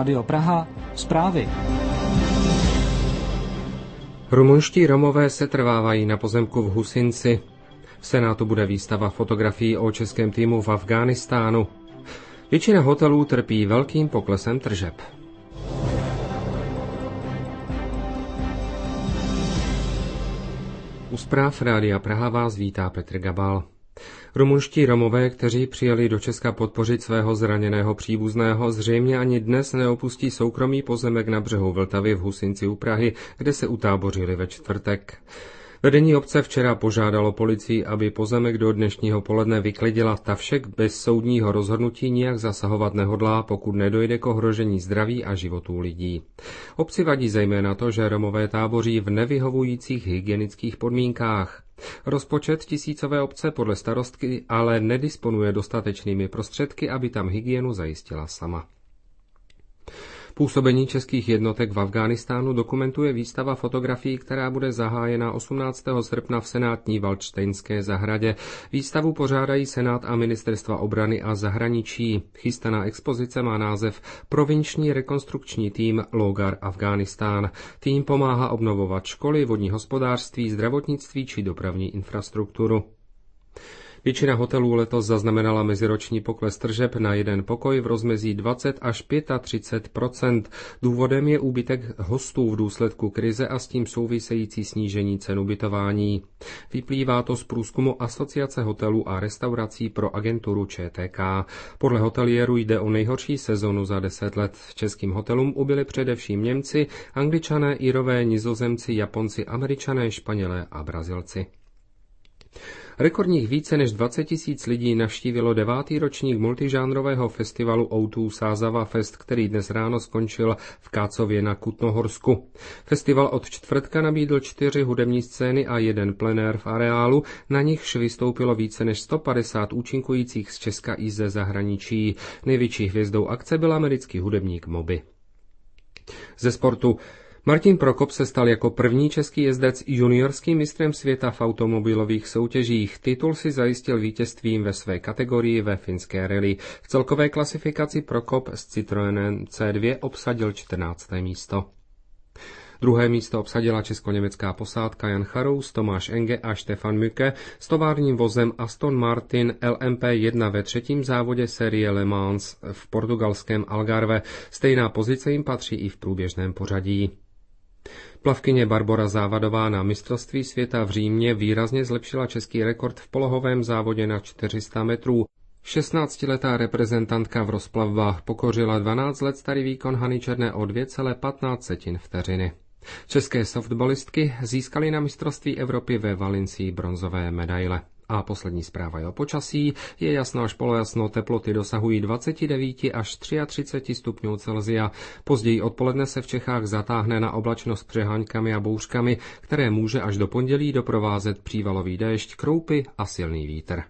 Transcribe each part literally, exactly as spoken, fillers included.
Rádio Praha, zprávy. Rumunští Romové setrvávají na pozemku v Husinci. V Senátu bude výstava fotografií o českém týmu v Afghánistánu. Většina hotelů trpí velkým poklesem tržeb. U zpráv Rádia Praha vás vítá Petr Gabal. Rumunští Romové, kteří přijeli do Česka podpořit svého zraněného příbuzného, zřejmě ani dnes neopustí soukromý pozemek na břehu Vltavy v Husinci u Prahy, kde se utábořili ve čtvrtek. Vedení obce včera požádalo policii, aby pozemek do dnešního poledne vyklidila, ta však bez soudního rozhodnutí nijak zasahovat nehodlá, pokud nedojde k ohrožení zdraví a životů lidí. Obci vadí zejména to, že Romové táboří v nevyhovujících hygienických podmínkách. Rozpočet tisícové obce podle starostky ale nedisponuje dostatečnými prostředky, aby tam hygienu zajistila sama. Působení českých jednotek v Afghánistánu dokumentuje výstava fotografií, která bude zahájena osmnáctého srpna v senátní Valdštejnské zahradě. Výstavu pořádají Senát a Ministerstva obrany a zahraničí. Chystaná expozice má název Provinční rekonstrukční tým Logar Afghánistán. Tým pomáhá obnovovat školy, vodní hospodářství, zdravotnictví či dopravní infrastrukturu. Většina hotelů letos zaznamenala meziroční pokles tržeb na jeden pokoj v rozmezí dvacet až třicet pět procent. Důvodem je úbytek hostů v důsledku krize a s tím související snížení cen ubytování. Vyplývá to z průzkumu Asociace hotelů a restaurací pro agenturu Č T K. Podle hoteliérů jde o nejhorší sezonu za deset let. Českým hotelům ubyli především Němci, Angličané, Irové, Nizozemci, Japonci, Američané, Španělé a Brazilci. Rekordních více než dvacet tisíc lidí navštívilo devátý ročník multižánrového festivalu O dva Sázava Fest, který dnes ráno skončil v Kácově na Kutnohorsku. Festival od čtvrtka nabídl čtyři hudební scény a jeden plenér v areálu, na nichž vystoupilo více než sto padesát účinkujících z Česka i ze zahraničí. Největší hvězdou akce byl americký hudebník Moby. Ze sportu. Martin Prokop se stal jako první český jezdec juniorským mistrem světa v automobilových soutěžích. Titul si zajistil vítězstvím ve své kategorii ve finské rally. V celkové klasifikaci Prokop s Citroenem C dva obsadil čtrnácté místo. Druhé místo obsadila česko-německá posádka Jan Charous, Tomáš Enge a Stefan Mücke s továrním vozem Aston Martin L M P jedna ve třetím závodě série Le Mans v portugalském Algarve. Stejná pozice jim patří i v průběžném pořadí. Plavkyně Barbora Závadová na mistrovství světa v Římě výrazně zlepšila český rekord v polohovém závodě na čtyři sta metrů. šestnáctiletá reprezentantka v rozplavbách pokořila dvanáct let starý výkon Hany Černé o dvě celé patnáct vteřiny. České softballistky získaly na mistrovství Evropy ve Valencii bronzové medaile. A poslední zpráva je o počasí. Je jasno až polojasno, teploty dosahují dvacet devět až třicet tři stupňů Celsia. Později odpoledne se v Čechách zatáhne na oblačnost s přeháňkami a bouřkami, které může až do pondělí doprovázet přívalový déšť, kroupy a silný vítr.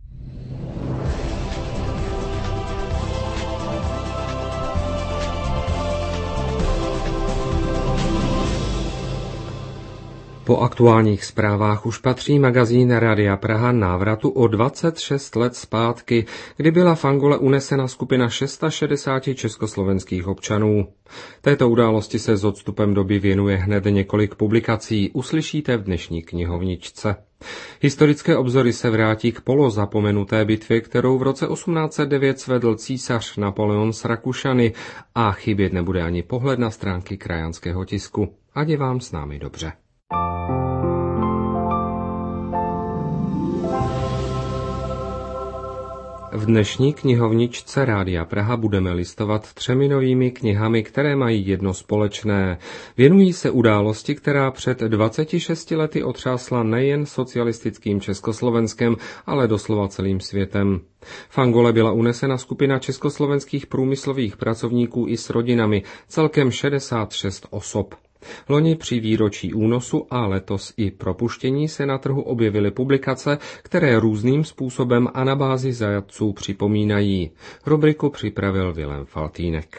Po aktuálních zprávách už patří magazín Rádia Praha návratu o dvacet šest let zpátky, kdy byla v Angole unesena skupina šedesát šest československých občanů. Této události se s odstupem doby věnuje hned několik publikací, uslyšíte v dnešní knihovničce. Historické obzory se vrátí k polozapomenuté bitvě, kterou v roce osmnáct set devět svedl císař Napoleon s Rakušany a chybět nebude ani pohled na stránky krajanského tisku. Ať je vám s námi dobře. V dnešní knihovničce Rádia Praha budeme listovat třemi novými knihami, které mají jedno společné. Věnují se události, která před dvaceti šesti lety otřásla nejen socialistickým Československem, ale doslova celým světem. V Angole byla unesena skupina československých průmyslových pracovníků i s rodinami, celkem šedesát šest osob. Loni při výročí únosu a letos i propuštění se na trhu objevily publikace, které různým způsobem a na bázi zajatců připomínají. Rubriku připravil Vilém Faltýnek.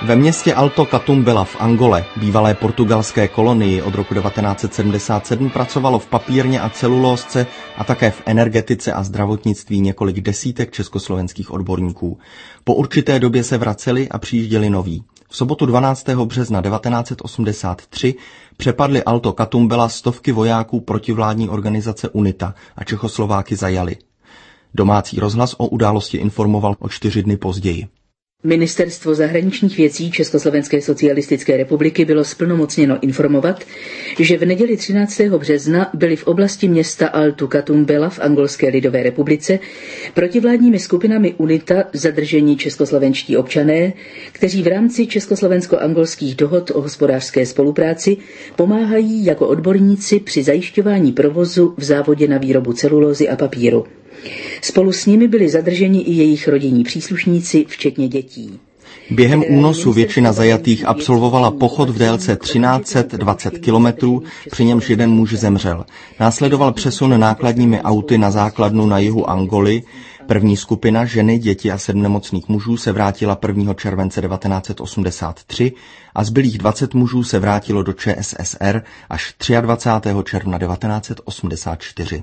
Ve městě Alto Catumbela v Angole, bývalé portugalské kolonii od roku devatenáct set sedmdesát sedm, pracovalo v papírně a celulózce a také v energetice a zdravotnictví několik desítek československých odborníků. Po určité době se vraceli a přijížděli noví. V sobotu dvanáctého března devatenáct set osmdesát tři přepadli Alto Catumbela stovky vojáků protivládní organizace UNITA a Čechoslováky zajali. Domácí rozhlas o události informoval o čtyři dny později. Ministerstvo zahraničních věcí Československé socialistické republiky bylo splnomocněno informovat, že v neděli třináctého března byli v oblasti města Alto Catumbela v Angolské lidové republice protivládními skupinami UNITA zadržení českoslovenští občané, kteří v rámci československo-angolských dohod o hospodářské spolupráci pomáhají jako odborníci při zajišťování provozu v závodě na výrobu celulózy a papíru. Spolu s nimi byli zadrženi i jejich rodinní příslušníci, včetně dětí. Během únosu většina zajatých absolvovala pochod v délce třináct set dvacet kilometrů, při němž jeden muž zemřel. Následoval přesun nákladními auty na základnu na jihu Angoly. První skupina, ženy, děti a sedm nemocných mužů, se vrátila prvního července devatenáct set osmdesát tři a zbylých dvacet mužů se vrátilo do ČSSR až dvacátého třetího června devatenáct set osmdesát čtyři.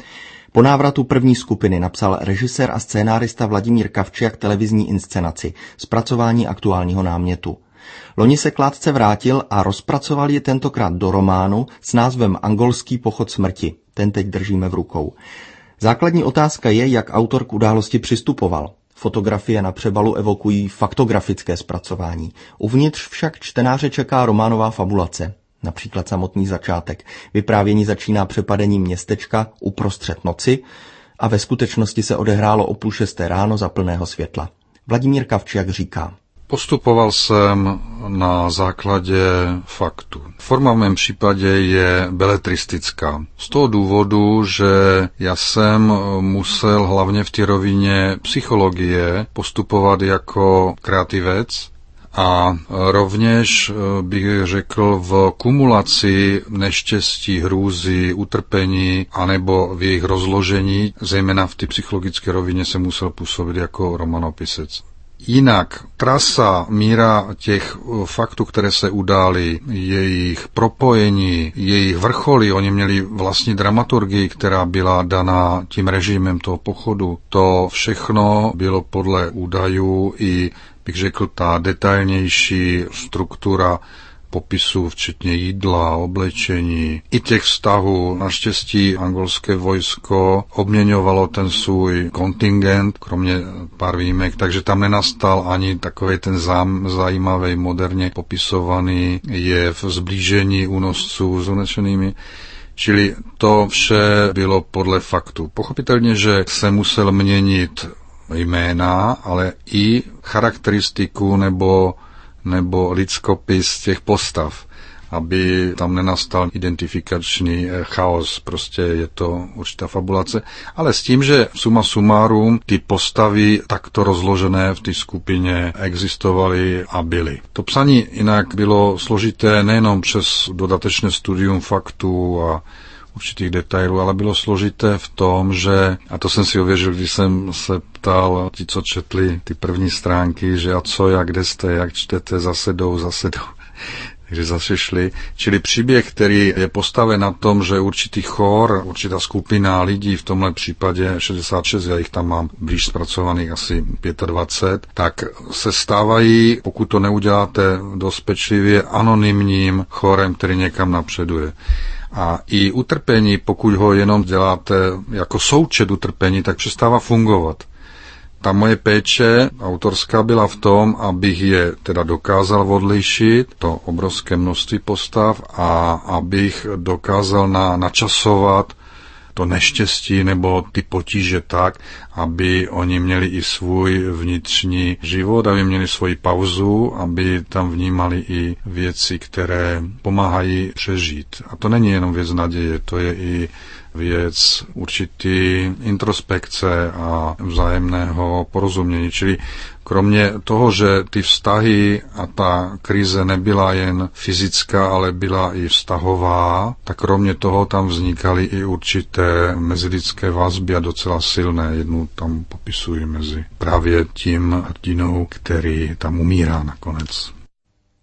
Po návratu první skupiny napsal režisér a scénárista Vladimír Kavčiak televizní inscenaci Zpracování aktuálního námětu. Loni se k látce vrátil a rozpracoval ji tentokrát do románu s názvem Angolský pochod smrti. Ten teď držíme v rukou. Základní otázka je, jak autor k události přistupoval. Fotografie na přebalu evokují faktografické zpracování. Uvnitř však čtenáře čeká románová fabulace. Například samotný začátek. Vyprávění začíná přepadením městečka uprostřed noci a ve skutečnosti se odehrálo o půl šesté ráno za plného světla. Vladimír Kavčiak říká. Postupoval jsem na základě faktu. Forma v mém případě je beletristická. Z toho důvodu, že já jsem musel hlavně v té rovině psychologie postupovat jako kreativec, a rovněž bych řekl v kumulaci neštěstí, hrůzy, utrpení anebo v jejich rozložení, zejména v té psychologické rovině se musel působit jako romanopisec. Jinak trasa, míra těch faktů, které se udály, jejich propojení, jejich vrcholy, oni měli vlastní dramaturgii, která byla daná tím režimem toho pochodu, to všechno bylo podle údajů i bych řekl, ta detailnější struktura popisů, včetně jídla, oblečení, i těch vztahů. Naštěstí angolské vojsko obměňovalo ten svůj kontingent, kromě pár výjimek, takže tam nenastal ani takový ten zám, zajímavý, moderně popisovaný jev zblížení únosců s unešenými. Čili to vše bylo podle faktu. Pochopitelně, že se musel měnit jména, ale i charakteristiku nebo, nebo lidskopis těch postav, aby tam nenastal identifikační chaos, prostě je to určitá fabulace, ale s tím, že suma sumárum ty postavy takto rozložené v té skupině existovaly a byly. To psaní jinak bylo složité nejenom přes dodatečné studium faktů a určitých detailů, ale bylo složité v tom, že, a to jsem si ověřil, když jsem se ptal ti, co četli ty první stránky, že a co, jak, kde jste, jak čtete, zase jdou, zase jdou. Takže zase šli. Čili příběh, který je postaven na tom, že určitý chor, určitá skupina lidí, v tomhle případě šedesát šest, já jich tam mám blíž zpracovaných asi dvacet pět, tak se stávají, pokud to neuděláte dost pečlivě, anonymním chorem, který někam napředuje. A i utrpení, pokud ho jenom děláte jako součet utrpení, tak přestává fungovat. Ta moje péče autorská byla v tom, abych je teda dokázal odlišit, to obrovské množství postav, a abych dokázal na, načasovat to neštěstí nebo ty potíže tak, aby oni měli i svůj vnitřní život, aby měli svoji pauzu, aby tam vnímali i věci, které pomáhají přežít. A to není jenom věc naděje, to je i věc určitý introspekce a vzájemného porozumění. Čili kromě toho, že ty vztahy a ta krize nebyla jen fyzická, ale byla i vztahová, tak kromě toho tam vznikaly i určité mezilidské vazby a docela silné. Jednu tam popisuji mezi právě tím hrdinou, který tam umírá nakonec.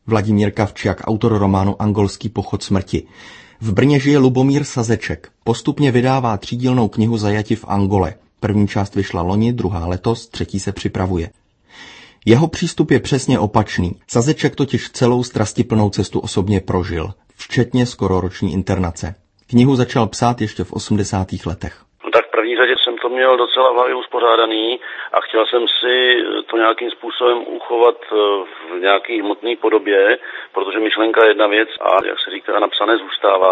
Vladimír Kavčiak, autor románu Angolský pochod smrti. V Brně žije Lubomír Sazeček. Postupně vydává třídílnou knihu Zajati v Angole. První část vyšla loni, druhá letos, třetí se připravuje. Jeho přístup je přesně opačný. Sazeček totiž celou strastiplnou cestu osobně prožil, včetně skororoční internace. Knihu začal psát ještě v osmdesátých letech. Tak v první řadě jsem to měl docela v hlavě uspořádaný a chtěl jsem si to nějakým způsobem uchovat v nějaké hmotné podobě, protože myšlenka je jedna věc a jak se říká, napsané zůstává.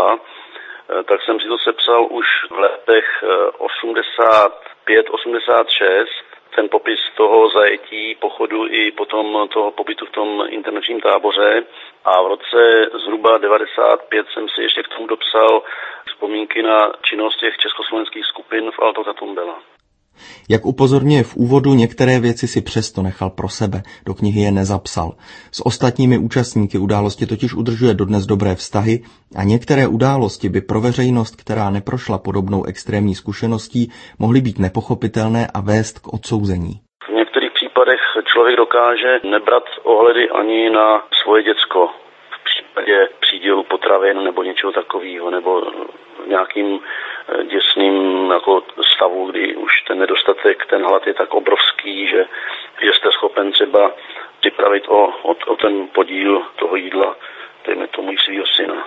Tak jsem si to sepsal už v letech osmdesát pět osmdesát šest, ten popis toho zajetí, pochodu i potom toho pobytu v tom internačním táboře. A v roce zhruba devadesát pět jsem si ještě k tomu dopsal vzpomínky na činnost těch československých skupin v Alto Katumbela. Jak upozorňuje v úvodu, některé věci si přesto nechal pro sebe, do knihy je nezapsal. S ostatními účastníky události totiž udržuje dodnes dobré vztahy a některé události by pro veřejnost, která neprošla podobnou extrémní zkušeností, mohly být nepochopitelné a vést k odsouzení. V některých případech člověk dokáže nebrat ohledy ani na svoje děcko. V případě přídělu potravin nebo něčeho takového, nebo nějakým děsným jako stavu, kdy už ten nedostatek, ten hlad je tak obrovský, že, že jste schopen třeba připravit o, o, o ten podíl toho jídla, dejme tomu i svýho syna.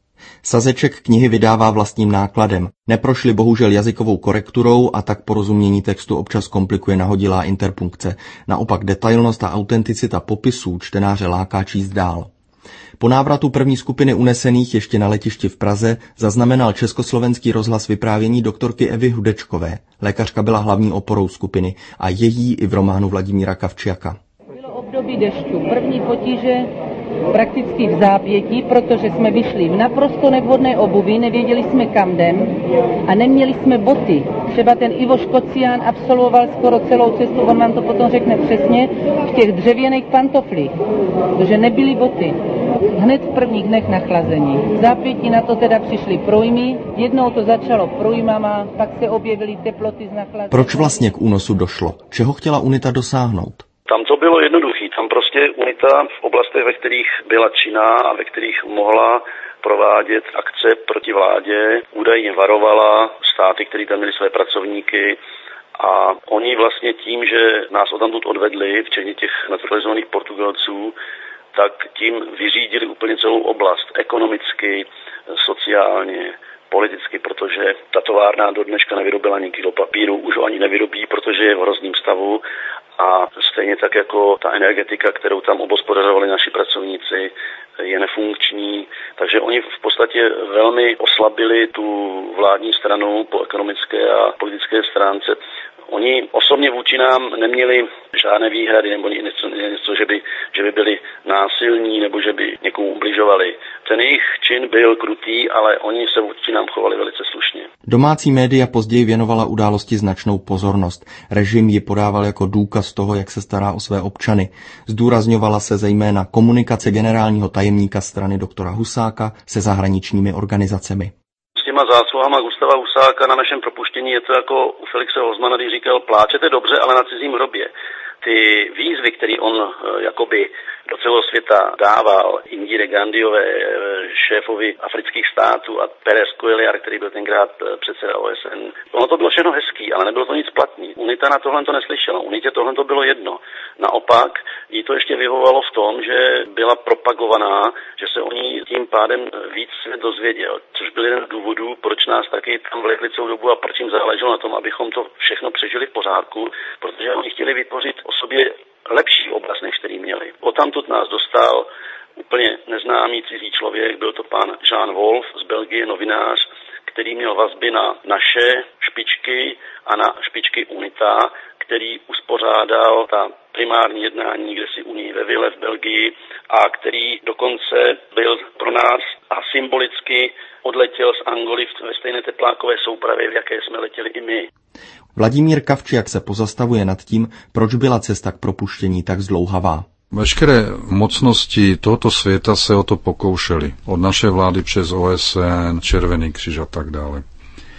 Sazeček knihy vydává vlastním nákladem. Neprošli bohužel jazykovou korekturou a tak porozumění textu občas komplikuje nahodilá interpunkce. Naopak detailnost a autenticita popisů čtenáře láká číst dál. Po návratu první skupiny unesených ještě na letišti v Praze zaznamenal Československý rozhlas vyprávění doktorky Evy Hudečkové. Lékařka byla hlavní oporou skupiny a její i v románu Vladimíra Kavčiaka. Bylo období dešťu, první potíže prakticky v zápětí, protože jsme vyšli v naprosto nevhodné obuvi, nevěděli jsme kam jdem a neměli jsme boty. Třeba ten Ivo Škocián absolvoval skoro celou cestu, on vám to potom řekne přesně, v těch dřevěných pantoflích, protože nebyly boty. Hned v prvních dnech nachlazení. V zápětí na to teda přišly průjmy, jednou to začalo průjmama, pak se objevily teploty z nachlazení. Proč vlastně k únosu došlo? Čeho chtěla UNITA dosáhnout? Tam to bylo jednoduché. Tam prostě UNITA v oblastech, ve kterých byla činná a ve kterých mohla provádět akce proti vládě, údajně varovala státy, které tam měly své pracovníky, a oni vlastně tím, že nás odtamtud odvedli, včetně těch naturalizovaných Portugalců, tak tím vyřídili úplně celou oblast ekonomicky, sociálně, politicky, protože ta továrna do dneška nevyrobila ani kilo papíru, už ho ani nevyrobí, protože je v hrozném stavu a stejně tak jako ta energetika, kterou tam obospodařovali naši pracovníci, je nefunkční, takže oni v podstatě velmi oslabili tu vládní stranu po ekonomické a politické stránce. Oni osobně vůči nám neměli žádné výhrady nebo něco, něco že, by, že by byli násilní nebo že by někomu ubližovali. Ten jejich čin byl krutý, ale oni se vůči nám chovali velice slušně. Domácí média později věnovala události značnou pozornost. Režim ji podával jako důkaz toho, jak se stará o své občany. Zdůrazňovala se zejména komunikace generálního tajemníka strany doktora Husáka se zahraničními organizacemi. S těma zásluhama Gustáva Husáka na našem propuštění je to jako u Felixe Hozmana, když říkal, pláčete dobře, ale na cizím hrobě. Ty výzvy, které on jakoby do celého světa dával Indire Gandhiové, šéfovi afrických států, a Pérez Cuellar, který byl tenkrát předseda O S N. Ono to bylo všechno hezký, ale nebylo to nic platný. UNITA na tohle to neslyšela. UNITě tohle to bylo jedno. Naopak jí to ještě vyhovovalo v tom, že byla propagovaná, že se o ní tím pádem víc svět dozvěděl. Což byl jeden z důvodů, proč nás taky tam vlekli celou dobu a proč jim záleželo na tom, abychom to všechno přežili v pořádku, protože oni chtěli vytvořit o sobě lepší obraz, než který měli. Odtamtud nás dostal úplně neznámý cizí člověk, byl to pan Jean Wolf z Belgie, novinář, který měl vazby na naše špičky a na špičky UNITA, který uspořádal ta primární jednání kdesi Unii ve Ville v Belgii a který dokonce byl pro nás a symbolicky odletěl z Angoly ve stejné teplákové soupravě, v jaké jsme letěli i my. Vladimír Kavčiak se pozastavuje nad tím, proč byla cesta k propuštění tak zdlouhavá. Veškeré mocnosti tohoto světa se o to pokoušeli. Od naše vlády přes O S N, Červený kříž a tak dále.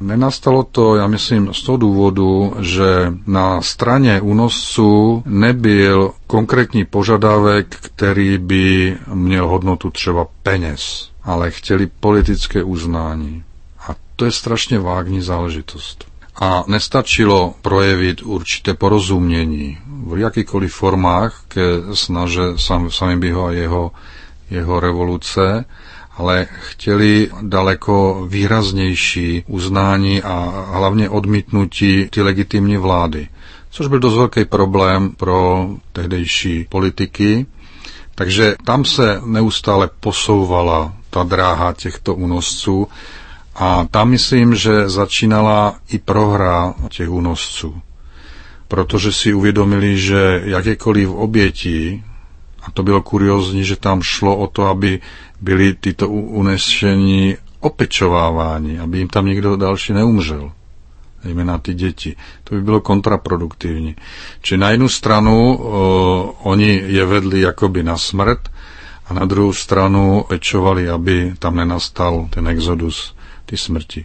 Nenastalo to, já myslím, z toho důvodu, že na straně únosců nebyl konkrétní požadavek, který by měl hodnotu třeba peněz, ale chtěli politické uznání. A to je strašně vágní záležitost. A nestačilo projevit určité porozumění v jakýchkoliv formách ke snaže sam, Samybiho a jeho, jeho revoluce, ale chtěli daleko výraznější uznání a hlavně odmítnutí ty legitimní vlády, což byl dost velký problém pro tehdejší politiky. Takže tam se neustále posouvala ta dráha těchto únosců a tam myslím, že začínala i prohra těch únosců, protože si uvědomili, že jakékoliv oběti, a to bylo kuriózní, že tam šlo o to, aby byli tyto unešení opečováváni, aby jim tam nikdo další neumřel, zejména ty děti. To by bylo kontraproduktivní. Či na jednu stranu o, oni je vedli jakoby na smrt a na druhou stranu pečovali, aby tam nenastal ten exodus, ty smrti.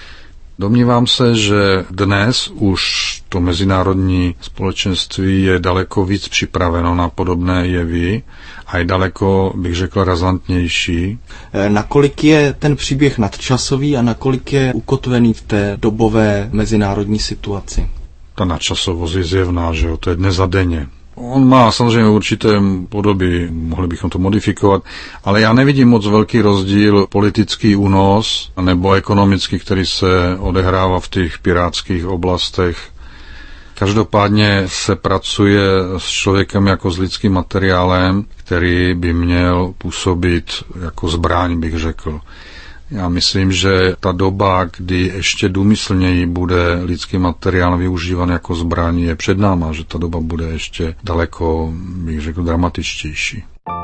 Domnívám se, že dnes už to mezinárodní společenství je daleko víc připraveno na podobné jevy a je daleko, bych řekl, razantnější. Nakolik je ten příběh nadčasový a nakolik je ukotvený v té dobové mezinárodní situaci? Ta nadčasovost je zjevná, že jo, to je dnes za denně. On má samozřejmě určité podoby, mohli bychom to modifikovat, ale já nevidím moc velký rozdíl politický únos nebo ekonomický, který se odehrává v těch pirátských oblastech. Každopádně se pracuje s člověkem jako s lidským materiálem, který by měl působit jako zbraň, bych řekl. Já myslím, že ta doba, kdy ještě důmyslněji bude lidský materiál využívan jako zbraň, je před náma, že ta doba bude ještě daleko, bych řekl, dramatičtější.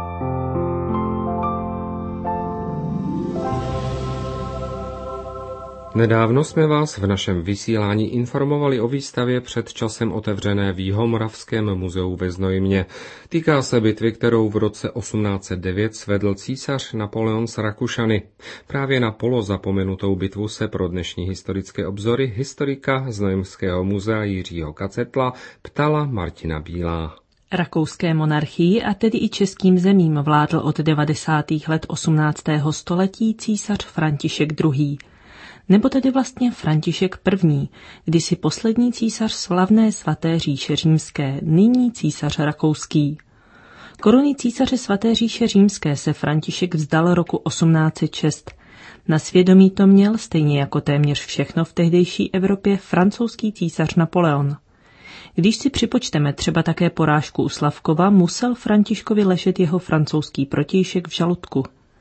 Nedávno jsme vás v našem vysílání informovali o výstavě před časem otevřené v Jihomoravském muzeu ve Znojmě. Týká se bitvy, kterou v roce osmnáct set devět svedl císař Napoleon s Rakušany. Právě na polozapomenutou bitvu se pro dnešní historické obzory historika Znojmského muzea Jiřího Kacetla ptala Martina Bílá. Rakouské monarchii a tedy i českým zemím vládl od devadesátých let osmnáctého století císař František druhý. Nebo tedy vlastně František první, kdysi poslední císař slavné svaté říše římské, nyní císař rakouský. Koruny císaře svaté říše římské se František vzdal roku osmnáct set šest. Na svědomí to měl, stejně jako téměř všechno v tehdejší Evropě, francouzský císař Napoleon. Když si připočteme třeba také porážku u Slavkova, musel Františkovi ležet jeho francouzský protějšek v žaludku.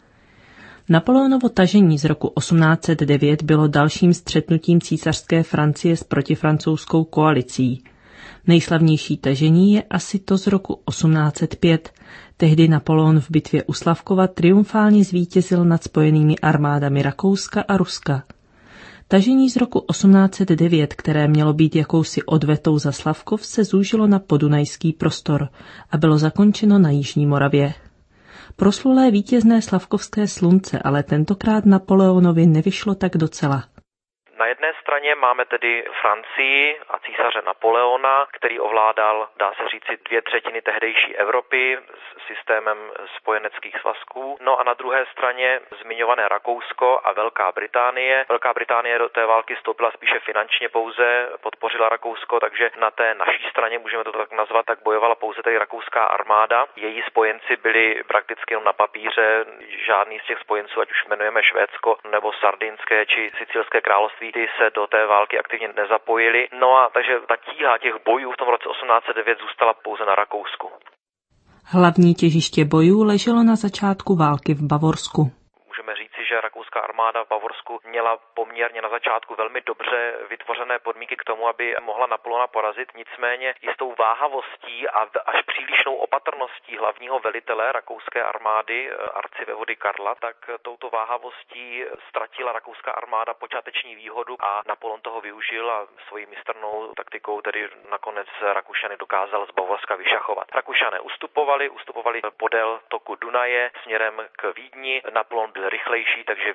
Napoleonovo tažení z roku osmnáct set devět bylo dalším střetnutím císařské Francie s protifrancouzskou koalicí. Nejslavnější tažení je asi to z roku osmnáct set pět. Tehdy Napoleon v bitvě u Slavkova triumfálně zvítězil nad spojenými armádami Rakouska a Ruska. Tažení z roku osmnáct set devět, které mělo být jakousi odvetou za Slavkov, se zúžilo na podunajský prostor a bylo zakončeno na Jižní Moravě. Proslulé vítězné slavkovské slunce ale tentokrát Napoleonovi nevyšlo tak docela. Na jedné straně máme tedy Francii a císaře Napoleona, který ovládal, dá se říci, dvě třetiny tehdejší Evropy s systémem spojeneckých svazků. No a na druhé straně zmiňované Rakousko a Velká Británie. Velká Británie do té války vstoupila spíše finančně pouze, podpořila Rakousko, takže na té naší straně, můžeme to tak nazvat, tak bojovala pouze tady rakouská armáda. Její spojenci byli prakticky jenom na papíře, žádný z těch spojenců, ať už jmenujeme Švédsko nebo Sardinské či Sicilské království, ty se do té války aktivně nezapojili. No a takže ta tíha těch bojů v tom roce osmnáct set devět zůstala pouze na Rakousku. Hlavní těžiště bojů leželo na začátku války v Bavorsku. Můžeme říci, že rakouská armáda v Bavorsku měla poměrně na začátku velmi dobře vytvořené podmínky k tomu, aby mohla Napoleona porazit, nicméně jistou váhavostí a až přílišnou opatrností hlavního velitele rakouské armády, arcivévody Karla, tak touto váhavostí ztratila rakouská armáda počáteční výhodu a Napoleon toho využil a svojí mistrnou taktikou tedy nakonec Rakušany dokázal z Bavorska vyšachovat. Rakušané ustupovali, ustupovali podél toku Dunaje směrem k Vídni, Napoleon byl rychlejší, takže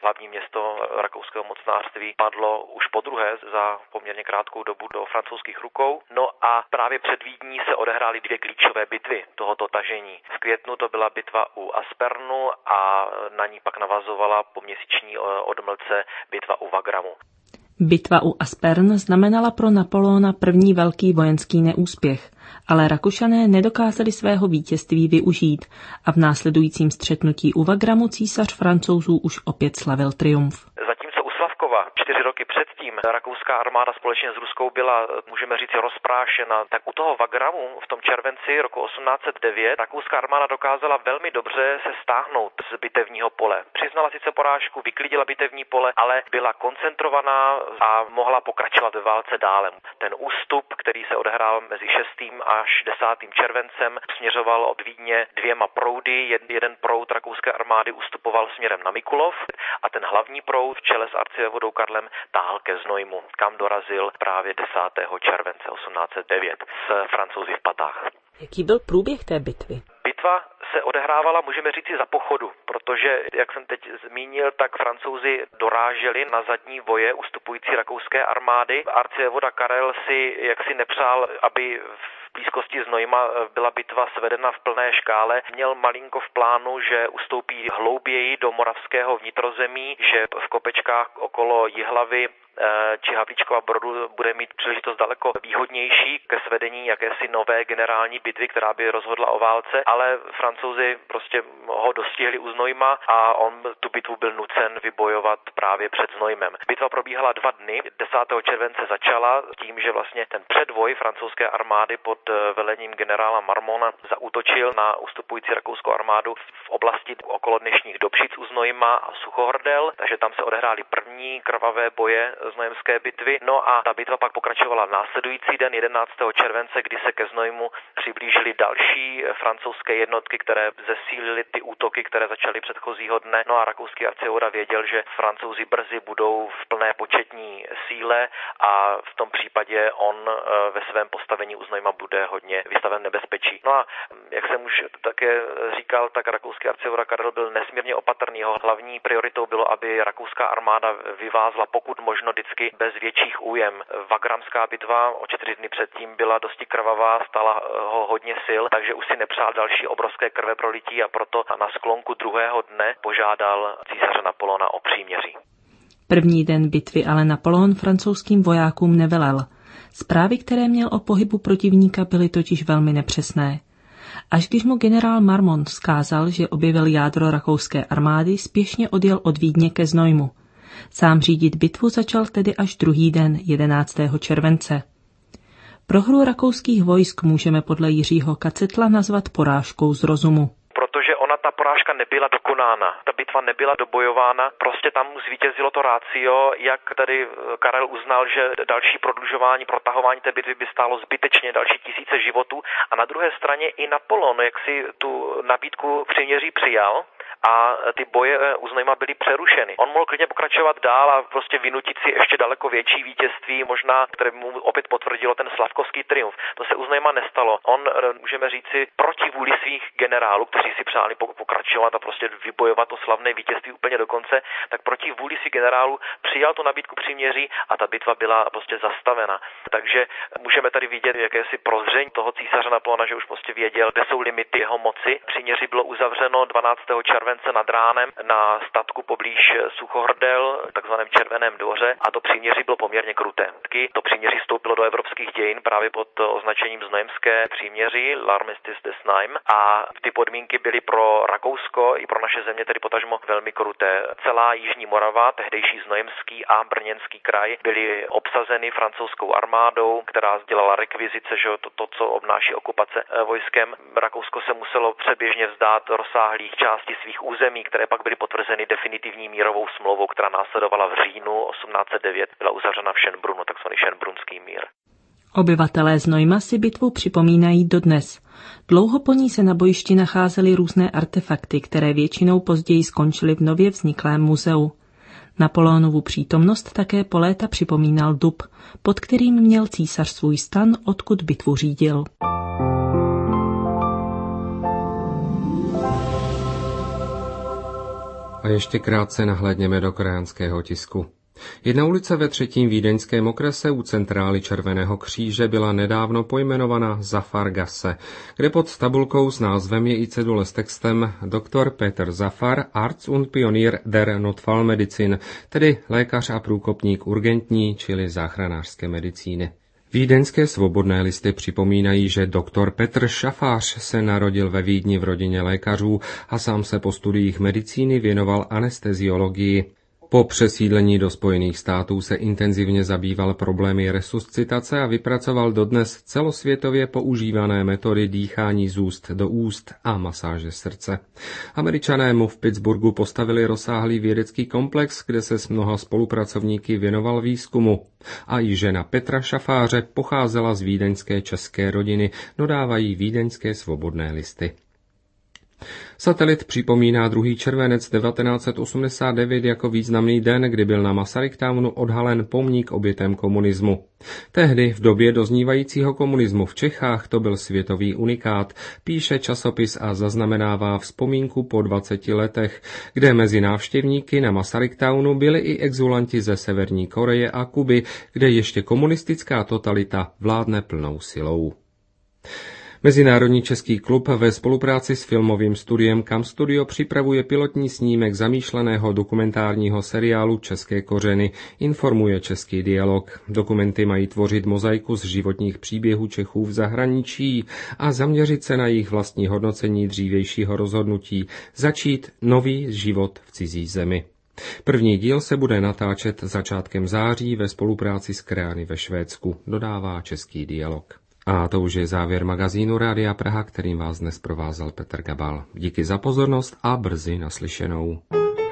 hlavní město rakouského mocnářství, padlo už podruhé za poměrně krátkou dobu do francouzských rukou. No a právě před Vídní se odehrály dvě klíčové bitvy tohoto tažení. V květnu to byla bitva u Aspernu a na ní pak navazovala po měsíční odmlce bitva u Wagramu. Bitva u Aspern znamenala pro Napoleona první velký vojenský neúspěch, ale Rakušané nedokázali svého vítězství využít a v následujícím střetnutí u Wagramu císař Francouzů už opět slavil triumf. Zatímco u Slavkova čtyři roky předtím rakouská armáda společně s ruskou byla, můžeme říct, rozprášena, tak u toho Wagramu v tom červenci roku osmnáct set devět rakouská armáda dokázala velmi dobře se stáhnout z bitevního pole. Přiznala sice porážku, vyklidila bitevní pole, ale byla koncentrovaná a mohla pokračovat ve válce dále. Ten ústup, který se odehrál mezi šestým až desátým červencem, směřoval od Vídně dvěma proudy. Jeden proud rakouské armády ustupoval směrem na Mikulov a ten hlavní proud v čele s arcivévodou Karlem táhl ke Znojmu, kam dorazil právě desátého července osmnáct set devět s Francouzi v patách. Jaký byl průběh té bitvy? Bitva se odehrávala, můžeme říci, za pochodu, protože, jak jsem teď zmínil, tak Francouzi doráželi na zadní voje ustupující rakouské armády. Arcivévoda Karel si jaksi nepřál, aby v blízkosti Znojma byla bitva svedena v plné škále. Měl malinko v plánu, že ustoupí hlouběji do moravského vnitrozemí, že v kopečkách okolo Jihlavy či Havlíčkova Brodu bude mít příležitost daleko výhodnější ke svedení jakési nové generální bitvy, která by rozhodla o válce, ale Francouzi prostě ho dostihli u Znojma a on tu bitvu byl nucen vybojovat právě před Znojmem. Bitva probíhala dva dny, desátého července začala tím, že vlastně ten předvoj francouzské armády pod velením generála Marmona zaútočil na ustupující rakouskou armádu v oblasti okolo dnešních Dobšic u Znojma a Suchohordel, takže tam se odehrály první krvavé boje znojemské bitvy. No a ta bitva pak pokračovala následující den jedenáctého července, kdy se ke Znojmu přiblížily další francouzské jednotky, které zesílily ty útoky, které začaly předchozího dne. No a rakouský arcivévoda věděl, že Francouzi brzy budou v plné početní síle a v tom případě on ve svém postavení u Znojma bude hodně vystaven nebezpečí. No a jak jsem už také říkal, tak rakouský arcivévoda Karel byl nesmírně opatrný. Jeho hlavní prioritou bylo, aby rakouská armáda vyvázla pokud možno vždycky bez větších újem. Vagramská bitva o čtyři dny předtím byla dosti krvavá, stála ho hodně sil, takže už si nepřál další obrovské krveprolití a proto na sklonku druhého dne požádal císaře Napoleona o příměří. První den bitvy ale Napoleon francouzským vojákům nevelel. Zprávy, které měl o pohybu protivníka, byly totiž velmi nepřesné. Až když mu generál Marmont vzkázal, že objevil jádro rakouské armády, spěšně odjel od Vídně ke Znojmu. Sám řídit bitvu začal tedy až druhý den, jedenáctého července. Prohru rakouských vojsk můžeme podle Jiřího Kacetla nazvat porážkou z rozumu. Protože ona, ta porážka nebyla dokonána, ta bitva nebyla dobojována, prostě tam zvítězilo to rácio, jak tady Karel uznal, že další prodlužování, protahování té bitvy by stálo zbytečně další tisíce životů a na druhé straně i Napoleon, jak si tu nabídku příměří přijal, a ty boje u Znojma byly přerušeny. On mohl klidně pokračovat dál a prostě vynutit si ještě daleko větší vítězství, možná, které mu opět potvrdilo ten slavkovský triumf. To se u Znojma nestalo. On, můžeme říci, proti vůli svých generálů, kteří si přáli pokračovat a prostě vybojovat to slavné vítězství úplně do konce, tak proti vůli svých generálů přijal tu nabídku příměří a ta bitva byla prostě zastavena. Takže můžeme tady vidět jakési prozření toho císaře Napoleona, že už prostě věděl, kde jsou limity jeho moci. Příměří bylo uzavřeno dvanáctého července nad ránem na statku poblíž Suchohordel, takzvaném Červeném dvoře, a to příměří bylo poměrně kruté. To příměří vstoupilo do evropských dějin právě pod označením Znojemské příměří, L'Armistice de Znaim, a ty podmínky byly pro Rakousko i pro naše země tedy potažmo velmi kruté. Celá jižní Morava, tehdejší Znojemský a Brněnský kraj byly obsazeny francouzskou armádou, která dělala rekvizice, že to, to, co obnáší okupace vojskem. Rakousko se muselo předběžně vzdát rozsáhlých částí svých území, které pak byly potvrzeny definitivní mírovou smlouvou, která následovala v říjnu osmnáct set devět, byla uzavřena v Schönbrunnu, takzvaný Schönbrunský mír. Obyvatelé Znojma si bitvu připomínají dodnes. Dlouho po ní se na bojišti nacházely různé artefakty, které většinou později skončily v nově vzniklém muzeu. Napoleonovu přítomnost také po léta připomínal dub, pod kterým měl císař svůj stan, odkud bitvu řídil. A ještě krátce nahlédněme do koreánského tisku. Jedna ulice ve třetím vídeňském okrese u centrály Červeného kříže byla nedávno pojmenovaná Zafargasse, kde pod tabulkou s názvem je i cedule s textem doktor Peter Zafar, Arzt und Pionier der Notfallmedizin, tedy lékař a průkopník urgentní, čili záchranářské medicíny. Vídeňské svobodné listy připomínají, že doktor Petr Šafář se narodil ve Vídni v rodině lékařů a sám se po studiích medicíny věnoval anesteziologii. Po přesídlení do Spojených států se intenzivně zabýval problémy resuscitace a vypracoval dodnes celosvětově používané metody dýchání z úst do úst a masáže srdce. Američané mu v Pittsburghu postavili rozsáhlý vědecký komplex, kde se s mnoha spolupracovníky věnoval výzkumu. A i žena Petra Šafáře pocházela z vídeňské české rodiny, dodávají vídeňské svobodné listy. Satelit připomíná druhý červenec devatenáct set osmdesát devět jako významný den, kdy byl na Masaryktownu odhalen pomník obětem komunismu. Tehdy, v době doznívajícího komunismu v Čechách, to byl světový unikát, píše časopis a zaznamenává vzpomínku po dvaceti letech, kde mezi návštěvníky na Masaryktownu byli i exulanti ze Severní Koreje a Kuby, kde ještě komunistická totalita vládne plnou silou. Mezinárodní český klub ve spolupráci s filmovým studiem Kam Studio připravuje pilotní snímek zamýšleného dokumentárního seriálu České kořeny, informuje Český dialog. Dokumenty mají tvořit mozaiku z životních příběhů Čechů v zahraničí a zaměřit se na jejich vlastní hodnocení dřívějšího rozhodnutí začít nový život v cizí zemi. První díl se bude natáčet začátkem září ve spolupráci s Kreány ve Švédsku, dodává Český dialog. A to už je závěr magazínu Rádia Praha, kterým vás dnes provázel Petr Gabal. Díky za pozornost a brzy naslyšenou.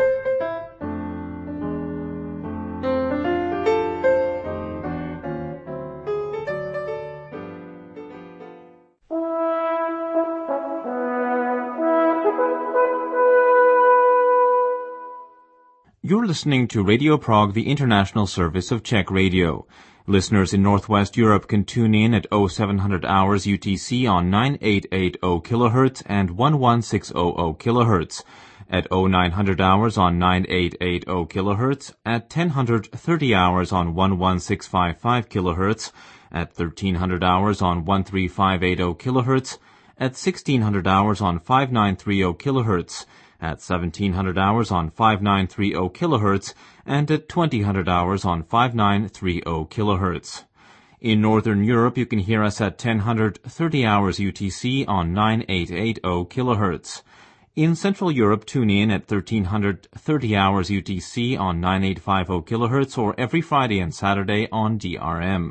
You're listening to Radio Prague, the international service of Czech radio. Listeners in Northwest Europe can tune in at oh seven hundred hours U T C on nine eight eight zero kilohertz and eleven six hundred kilohertz, at oh nine hundred hours on nine eight eight zero kilohertz, at ten thirty hours on eleven six five five kilohertz, at thirteen hundred hours on thirteen five eight zero kilohertz, at sixteen hundred hours on fifty-nine thirty kilohertz, at seventeen hundred hours on fifty-nine thirty kilohertz, and at twenty hundred hours on fifty-nine thirty kilohertz. In Northern Europe, you can hear us at ten thirty hours U T C on nine eight eight zero kilohertz. In Central Europe, tune in at thirteen thirty hours U T C on nine eight five zero kilohertz or every Friday and Saturday on D R M.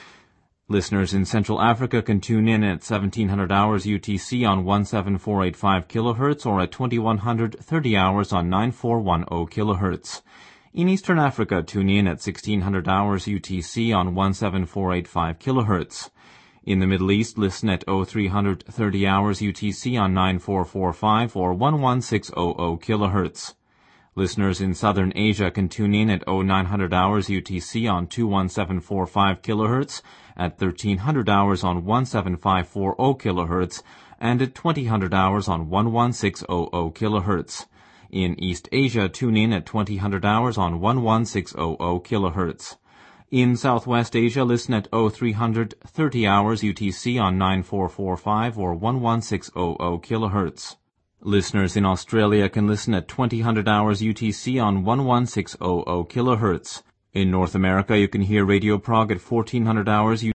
Listeners in Central Africa can tune in at seventeen hundred hours U T C on seventeen four eight five kilohertz or at twenty-one thirty hours on nine four one zero kilohertz. In Eastern Africa, tune in at sixteen hundred hours U T C on seventeen four eight five kilohertz. In the Middle East, listen at oh three thirty hours U T C on nine four four five or eleven six hundred kilohertz. Listeners in Southern Asia can tune in at oh nine hundred hours U T C on two one seven four five kilohertz, at thirteen hundred hours on seventeen five four zero kilohertz, and at twenty hundred hours on eleven six hundred kilohertz. In East Asia, tune in at twenty hundred hours on eleven six hundred kilohertz. In Southwest Asia, listen at oh three thirty hours U T C on nine four four five or eleven six hundred kilohertz. Listeners in Australia can listen at twenty hundred hours U T C on eleven six hundred kilohertz. In North America, you can hear Radio Prague at fourteen hundred hours